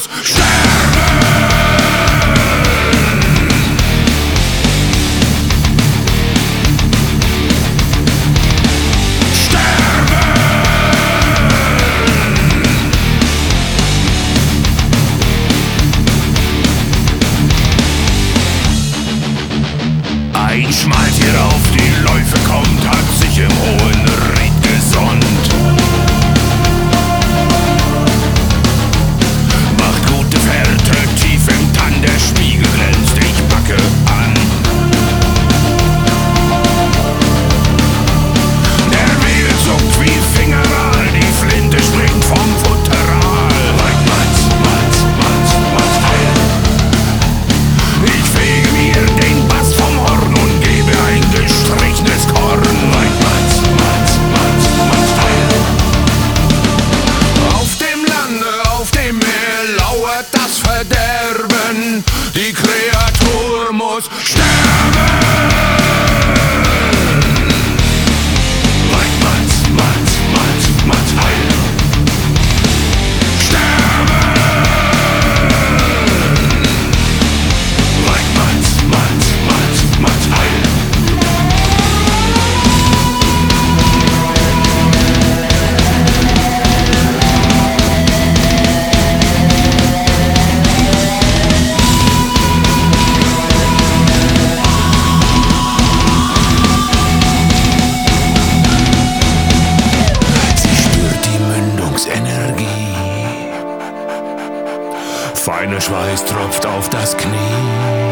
muss sterben. Ein Schmaltier auf die Läufe kommt, hat sich im hohen Ried gesonnt. Macht gute Fährte, tief im Tann, der Spiegel glänzt, ich packe an. Der Wiegel zuckt wie Fingeral, die Flinte springt vom Futteral. Matz, Matz, Matz, Matz, heil. Ich fege mir den Bast vom Horn und gebe ein gestrichenes Korn. Matz, Matz, Matz, Matz, heil. Auf dem Lande, auf dem Meer lauert das Verderben. Die Kreatur muss sterben. Matz, Matz, Matz, Matz, heil. Sterben. Matz, Matz, Matz, Matz, heil. Sie spürt die Mündungsenergie. Feiner Schweiß tropft auf das Knie.